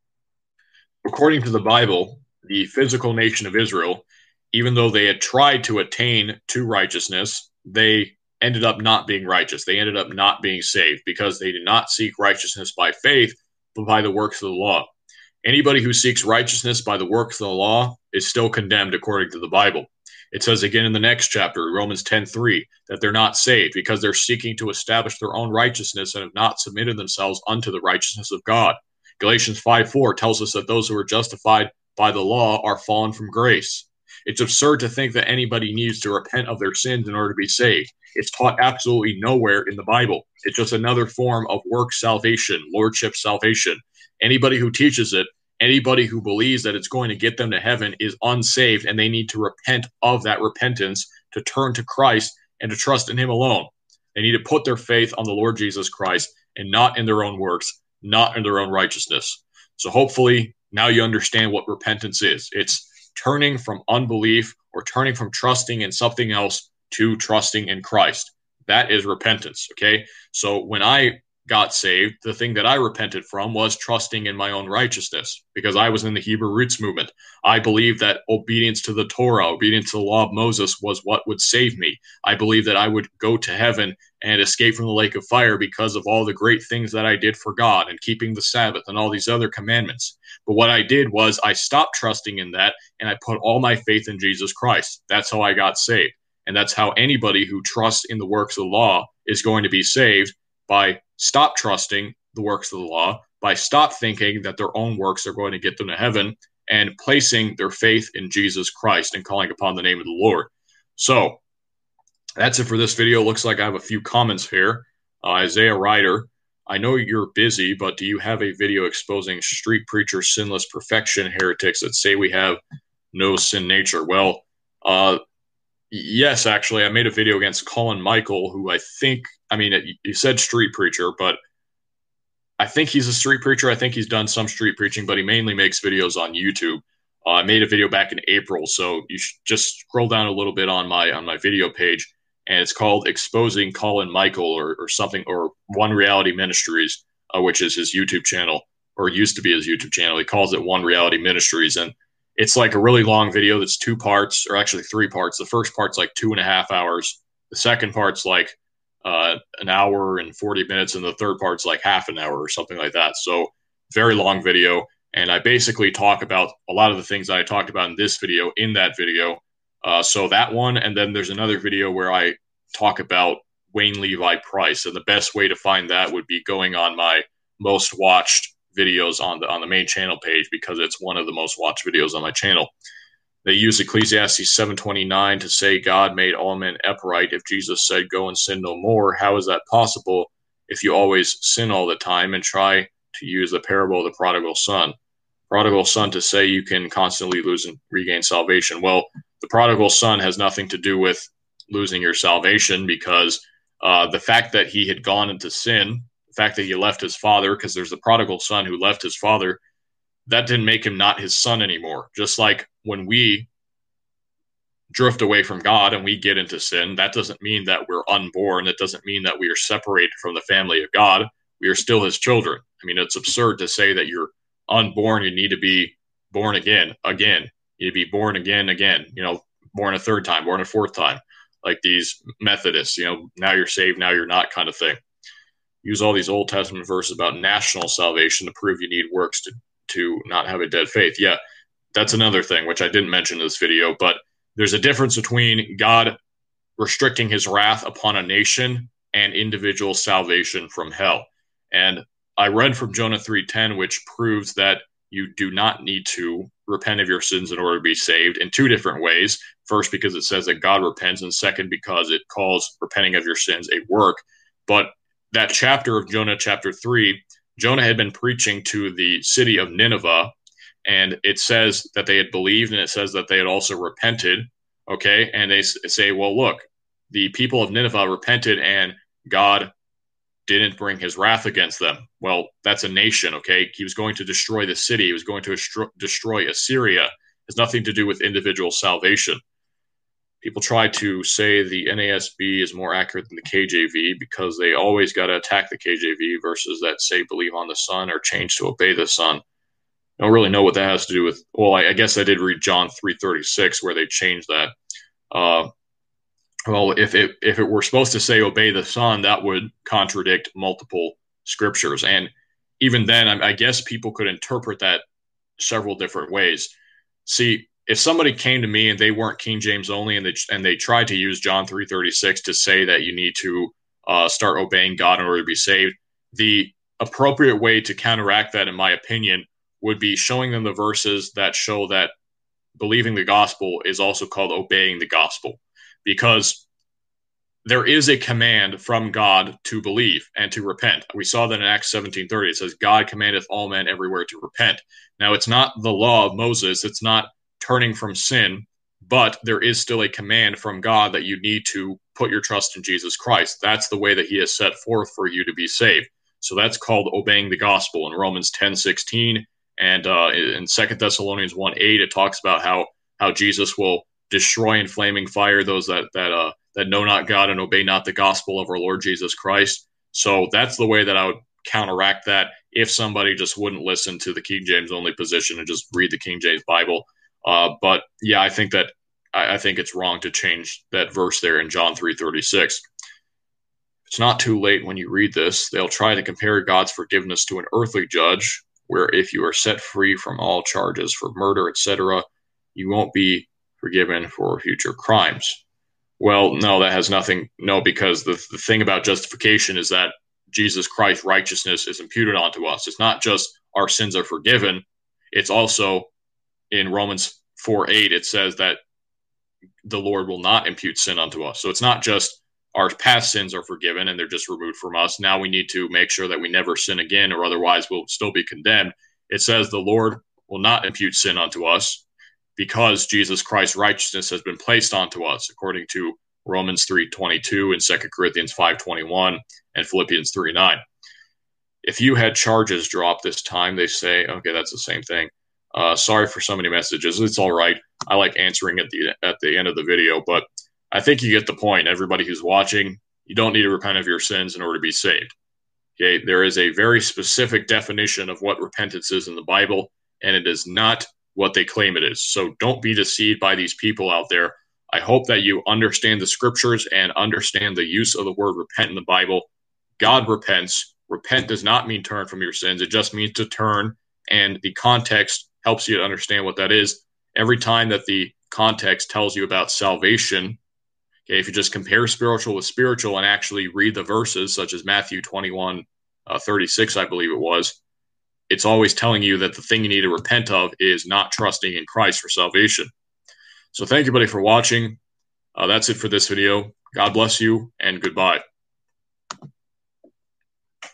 According to the Bible, the physical nation of Israel, even though they had tried to attain to righteousness, they ended up not being righteous. They ended up not being saved because they did not seek righteousness by faith, but by the works of the law. Anybody who seeks righteousness by the works of the law is still condemned according to the Bible. It says again in the next chapter, Romans ten three, that they're not saved because they're seeking to establish their own righteousness and have not submitted themselves unto the righteousness of God. Galatians five four tells us that those who are justified by the law are fallen from grace. It's absurd to think that anybody needs to repent of their sins in order to be saved. It's taught absolutely nowhere in the Bible. It's just another form of work salvation, lordship salvation. Anybody who teaches it, anybody who believes that it's going to get them to heaven is unsaved, and they need to repent of that repentance, to turn to Christ and to trust in him alone. They need to put their faith on the Lord Jesus Christ and not in their own works, not in their own righteousness. So hopefully now you understand what repentance is. It's turning from unbelief or turning from trusting in something else to trusting in Christ. That is repentance, okay? So when I got saved, the thing that I repented from was trusting in my own righteousness, because I was in the Hebrew roots movement. I believed that obedience to the Torah, obedience to the law of Moses was what would save me. I believed that I would go to heaven and escape from the lake of fire because of all the great things that I did for God and keeping the Sabbath and all these other commandments. But what I did was I stopped trusting in that and I put all my faith in Jesus Christ. That's how I got saved. And that's how anybody who trusts in the works of the law is going to be saved, by stop trusting the works of the law, by stop thinking that their own works are going to get them to heaven, and placing their faith in Jesus Christ and calling upon the name of the Lord. So that's it for this video. Looks like I have a few comments here. Uh, Isaiah Ryder, I know you're busy, but do you have a video exposing street preacher, sinless perfection heretics that say we have no sin nature? Well, uh, yes, actually, I made a video against Colin Michael, who I think, I mean, it, you said street preacher, but I think he's a street preacher. I think he's done some street preaching, but he mainly makes videos on YouTube. Uh, I made a video back in April, so you should just scroll down a little bit on my on my video page, and it's called Exposing Colin Michael or, or something, or One Reality Ministries, uh, which is his YouTube channel, or used to be his YouTube channel. He calls it One Reality Ministries, and it's like a really long video that's two parts, or actually three parts. The first part's like two and a half hours. The second part's like uh, an hour and forty minutes, and the third part's like half an hour or something like that. So very long video. And I basically talk about a lot of the things I talked about in this video, in that video. Uh, so that one, and then there's another video where I talk about Wayne Levi Price. And the best way to find that would be going on my most watched videos on the on the main channel page, because it's one of the most watched videos on my channel. They use Ecclesiastes seven twenty-nine to say God made all men upright. If Jesus said go and sin no more, how is that possible if you always sin all the time? And try to use the parable of the prodigal son. Prodigal son to say you can constantly lose and regain salvation. Well, the prodigal son has nothing to do with losing your salvation, because uh, the fact that he had gone into sin, the fact that he left his father, because there's the prodigal son who left his father, that didn't make him not his son anymore. Just like when we drift away from God and we get into sin, that doesn't mean that we're unborn. It doesn't mean that we are separated from the family of God. We are still his children. I mean, it's absurd to say that you're unborn. You need to be born again, again. You need to be born again, again. You know, born a third time, born a fourth time. Like these Methodists, you know, now you're saved, now you're not kind of thing. Use all these Old Testament verses about national salvation to prove you need works to, to not have a dead faith. Yeah, that's another thing, which I didn't mention in this video, but there's a difference between God restricting his wrath upon a nation and individual salvation from hell. And I read from Jonah three ten, which proves that you do not need to repent of your sins in order to be saved, in two different ways. First, because it says that God repents, and second, because it calls repenting of your sins a work. But that chapter of Jonah, chapter three, Jonah had been preaching to the city of Nineveh, and it says that they had believed, and it says that they had also repented, okay? And they say, well, look, the people of Nineveh repented, and God didn't bring his wrath against them. Well, that's a nation, okay? He was going to destroy the city. He was going to destroy Assyria. It has nothing to do with individual salvation. people try to say the N A S B is more accurate than the K J V because they always got to attack the K J V versus that say believe on the Son or change to obey the Son. I don't really know what that has to do with. Well, I, I guess I did read John three thirty-six where they changed that. Uh, well, if it if it were supposed to say obey the Son, that would contradict multiple scriptures, and even then, I, I guess people could interpret that several different ways. See, if somebody came to me and they weren't King James only, and they and they tried to use John three thirty-six to say that you need to uh, start obeying God in order to be saved, the appropriate way to counteract that, in my opinion, would be showing them the verses that show that believing the gospel is also called obeying the gospel, because there is a command from God to believe and to repent. We saw that in Acts seventeen thirty. It says, God commandeth all men everywhere to repent. Now, it's not the law of Moses. It's not turning from sin, but there is still a command from God that you need to put your trust in Jesus Christ. That's the way that he has set forth for you to be saved. So that's called obeying the gospel. In Romans ten sixteen and uh, in Second Thessalonians one eight, it talks about how how Jesus will destroy in flaming fire those that that uh, that know not God and obey not the gospel of our Lord Jesus Christ. So that's the way that I would counteract that if somebody just wouldn't listen to the King James only position and just read the King James Bible. Uh, but yeah, I think that I, I think it's wrong to change that verse there in John three thirty-six. It's not too late when you read this. They'll try to compare God's forgiveness to an earthly judge, where if you are set free from all charges for murder, et cetera, you won't be forgiven for future crimes. Well, no, that has nothing. No, because the, the thing about justification is that Jesus Christ's righteousness is imputed onto us. It's not just our sins are forgiven. It's also in Romans four eight, it says that the Lord will not impute sin unto us. So it's not just our past sins are forgiven and they're just removed from us. Now we need to make sure that we never sin again, or otherwise we'll still be condemned. It says the Lord will not impute sin unto us, because Jesus Christ's righteousness has been placed onto us, according to Romans three twenty-two and Second Corinthians five twenty-one and Philippians three nine. If you had charges dropped this time, they say, okay, that's the same thing. Uh, sorry for so many messages. It's all right. I like answering at the at the end of the video, but I think you get the point. Everybody who's watching, you don't need to repent of your sins in order to be saved. Okay, there is a very specific definition of what repentance is in the Bible, and it is not what they claim it is. So don't be deceived by these people out there. I hope that you understand the scriptures and understand the use of the word repent in the Bible. God repents. Repent does not mean turn from your sins. It just means to turn, and the context helps you to understand what that is. Every time that the context tells you about salvation, okay, if you just compare spiritual with spiritual and actually read the verses, such as Matthew twenty-one, uh, thirty-six, I believe it was, it's always telling you that the thing you need to repent of is not trusting in Christ for salvation. So thank you, everybody, for watching. Uh, that's it for this video. God bless you, and goodbye.